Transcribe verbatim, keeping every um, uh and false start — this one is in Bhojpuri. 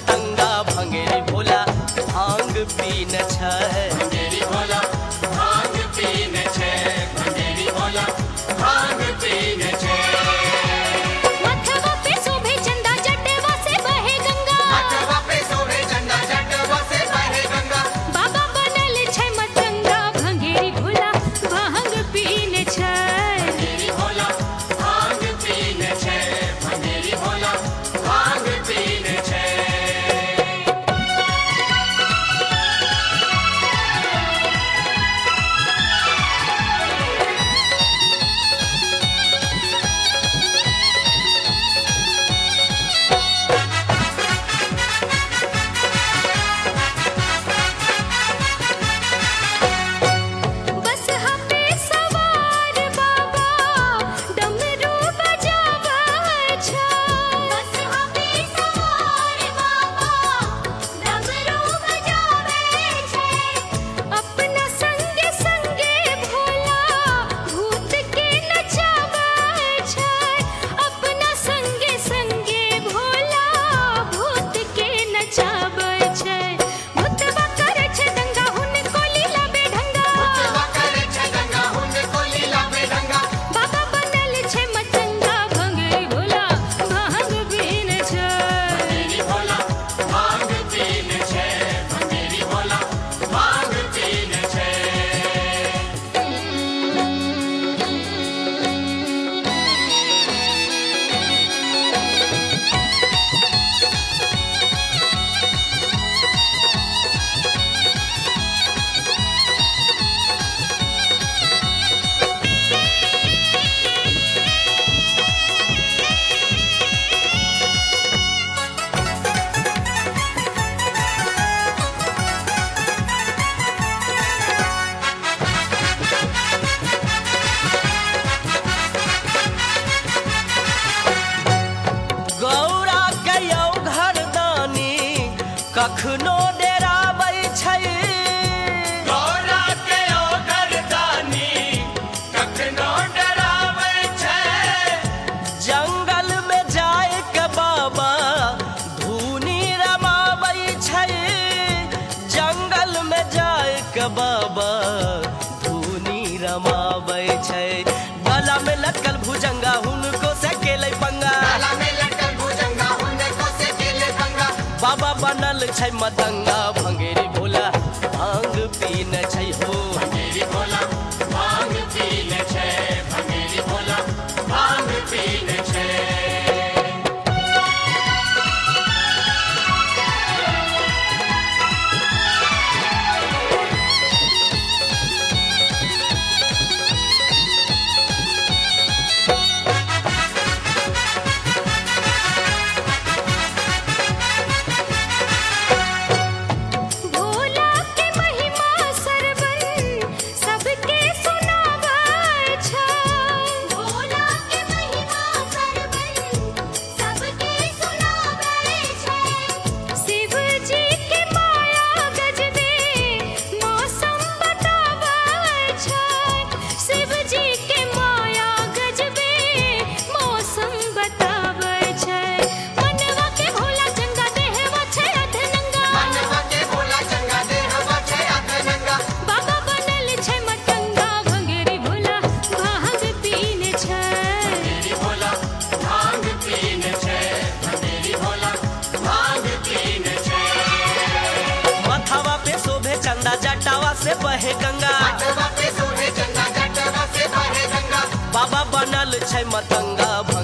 मतंगा भंगेरी भोला भांग पीन छै। भंगेरी भोला भांग पीन छै, भंगेरी भोला भांग पीन छै। मथवा पे शोभे चंदा जटवा से बहे गंगा, मथवा पे शोभे चंदा जटवा से बहे गंगा। बाबा बनल छै मतंगा भंगेरी भोला भांग पीन छै। भंगेरी भोला भांग पीन छै, भंगेरी भोला भांग पीन छै। बसहा पे सवार बाबा डमरू बजाबै छै, बसहा पे सवार बाबा डमरू बजाबै छै। अपना संगे संगे भोला भूत के नचाबै छै, अपना संगे संगे भोला भूत के नचाबै छै। भूतवा करे छै दंगा हुनको लीला बेढंगा, भूतवा करे छै दंगा हुनको लीला बेढंगा। बाबा बनल छै मतंगा भंगेरी भोला भांग पीन छै। भंगेरी भोला भांग पीन छै, भंगेरी भोला भांग पीन छै। गौरा कयौ घरदानी कखनो डेराबै छै। गौरा के ओ गर्दानी कखनो डराबै छै। जंगल में जाय के बाबा धुनी रमाबै छै, जंगल में जाय के बाबा धुनी रमाबै छै। गला में लटकल भुजंगा हुनको से केलै पंगा, ताला में लटकल भुजंगा हुनको से केले पंगा। बाबा बनल छै मतंगा भंगेरी भोला भांग पीन छै हो। भंगेरी भोला भांग पीन छै, भंगेरी भोला भांग पीन छै। भोला के महिमा सरवन सबके सुनाबै छै, भोला के महिमा सरवन सबके सुनाबै छै। शिव जी के माया गजबे मौसम बताबै छै, शिव जी के माया गजबे मौसम बताबै छै। मनवा के भोला चंगा देहवा छै अधनंगा, मनवा के भोला चंगा देहवा छै अधनंगा। बाबा बनल छै मतंगा भंगेरी भोला भांग पीन छै। भंगेरी भोला भांग पीन छै, भंगेरी भोला भांग पीन छै। मथवा पे शोभे चंदा जटावा से बहे गंगा, मथवा पे शोभे चंदा जटवा से बहे गंगा। बाबा बनल छै मतंगा